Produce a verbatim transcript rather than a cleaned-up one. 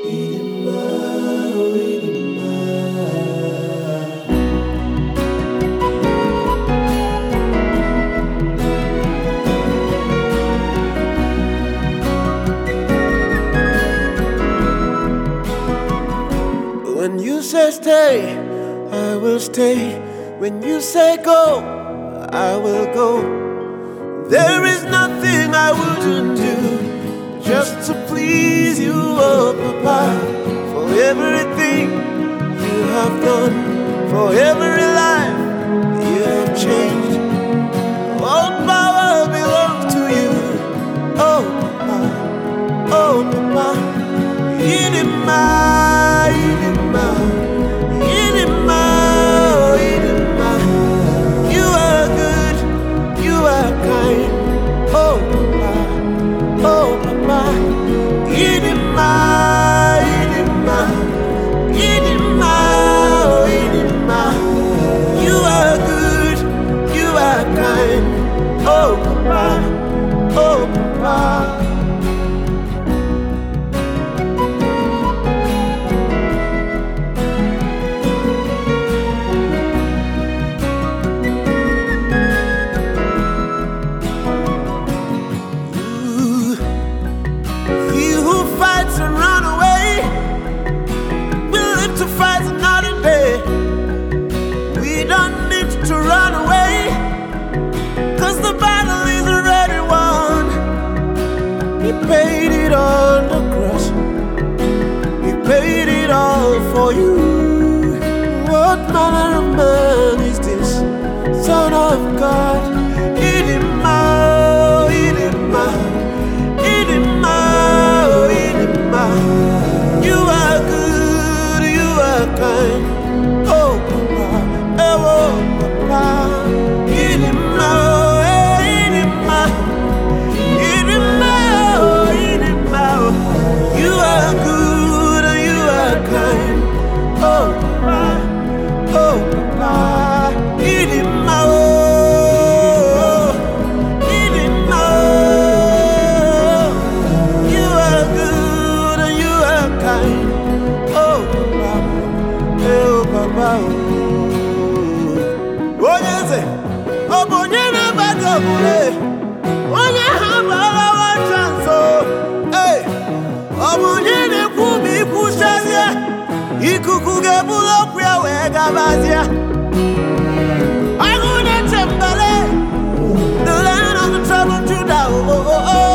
When you say stay, I will stay. When you say go, I will go. There is nothing I wouldn't do just to please you, oh Papa. For everything you have done, for every life you have changed, all power belongs to you, oh Papa, oh Papa. Idima, Idima, Idima, Idima. You are good, you are kind, oh Papa, oh Papa. Idima, Idima, Idima, Idima. You are good, you are kind, oh Papa, oh Papa. And run away, we live to fight another day. We don't need to run away, cause the battle is already won. He paid it on the cross, he paid it all for you. What manner of man is this, Son of God? Idima, Idima, Idima. You are good, you are kind, oh Papa, oh Papa. Idima, Idima, Idima, Idima. You are good, you are kind, oh Papa, oh Papa. Idima, Idima. You are good, you are kind, oh Papa, oh Papa. Oh yes, oh Bonyana Bagabule, oh Yahabala Chanso, hey, oh Bonyana Kubi Kushazia, Ikukugabulo Wegabazia. I go to Tembele, the land of the trouble Judah, oh oh oh.